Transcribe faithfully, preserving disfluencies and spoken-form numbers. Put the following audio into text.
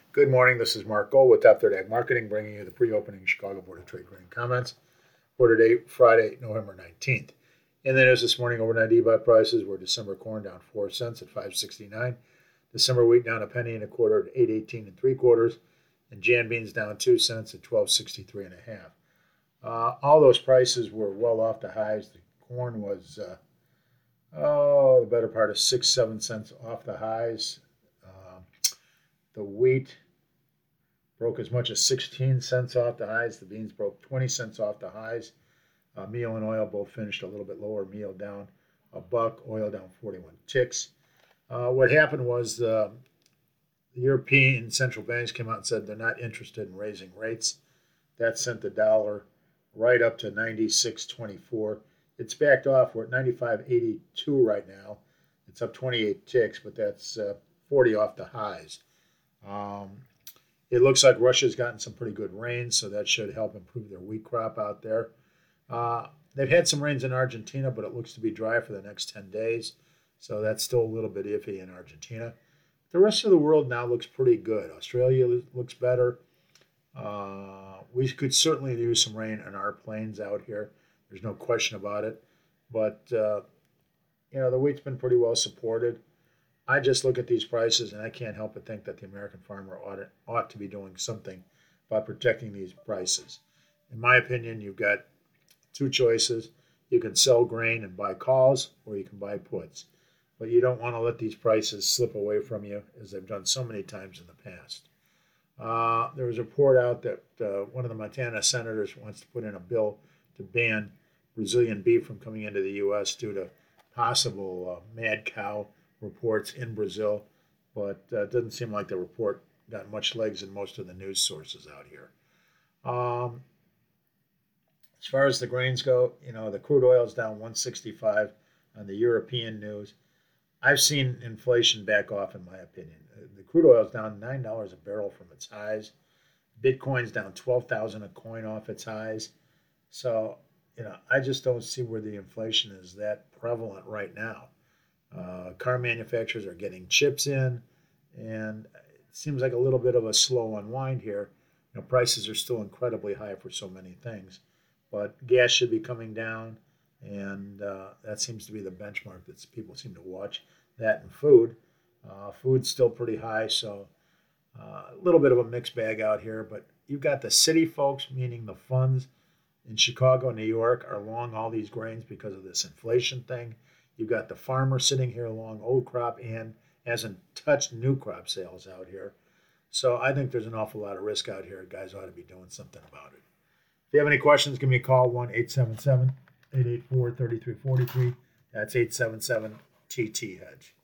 Good morning. This is Mark Gold with Top Third Ag Marketing, bringing you the pre-opening Chicago Board of Trade grain comments for today, Friday, November nineteenth. In the news this morning, overnight E B O T prices were December corn down four cents at five sixty-nine, December wheat down a penny and a quarter at eight eighteen and three quarters, and Jan beans down two cents at twelve sixty-three and a half. Uh, all those prices were well off the highs. The corn was uh, oh the better part of six, seven cents off the highs. Uh, the wheat broke as much as sixteen cents off the highs. The beans broke twenty cents off the highs. Uh, meal and oil both finished a little bit lower. Meal down a buck, oil down forty-one ticks. Uh, what happened was uh, the European central banks came out and said they're not interested in raising rates. That sent the dollar right up to ninety-six twenty-four. It's backed off. We're at ninety-five eighty-two right now. It's up twenty-eight ticks, but that's uh, forty off the highs. Um, It looks like Russia's gotten some pretty good rain, so that should help improve their wheat crop out there. Uh, they've had some rains in Argentina, but it looks to be dry for the next ten days, so that's still a little bit iffy in Argentina. The rest of the world now looks pretty good. Australia looks better. Uh, we could certainly use some rain on our plains out here. There's no question about it. But, uh, you know, the wheat's been pretty well supported. I just look at these prices and I can't help but think that the American farmer ought to, ought to be doing something about protecting these prices. In my opinion, you've got two choices. You can sell grain and buy calls, or you can buy puts. But you don't want to let these prices slip away from you, as they've done so many times in the past. Uh, there was a report out that uh, one of the Montana senators wants to put in a bill to ban Brazilian beef from coming into the U S due to possible uh, mad cow reports in Brazil, but uh, it doesn't seem like the report got much legs in most of the news sources out here. Um, as far as the grains go, you know, the crude oil is down one sixty-five on the European news. I've seen inflation back off, in my opinion. The crude oil is down nine dollars a barrel from its highs. Bitcoin's down twelve thousand a coin off its highs. So, you know, I just don't see where the inflation is that prevalent right now. Uh, car manufacturers are getting chips in, and it seems like a little bit of a slow unwind here. You know, prices are still incredibly high for so many things, but gas should be coming down, and uh, that seems to be the benchmark that people seem to watch. That and food. Uh, food's still pretty high, so uh, a little bit of a mixed bag out here, but you've got the city folks, meaning the funds in Chicago, New York, are long all these grains because of this inflation thing. You've got the farmer sitting here along old crop and hasn't touched new crop sales out here. So I think there's an awful lot of risk out here. Guys ought to be doing something about it. If you have any questions, give me a call, one eight seven seven, eight eight four, three three four three. That's eight seven seven T T Hedge.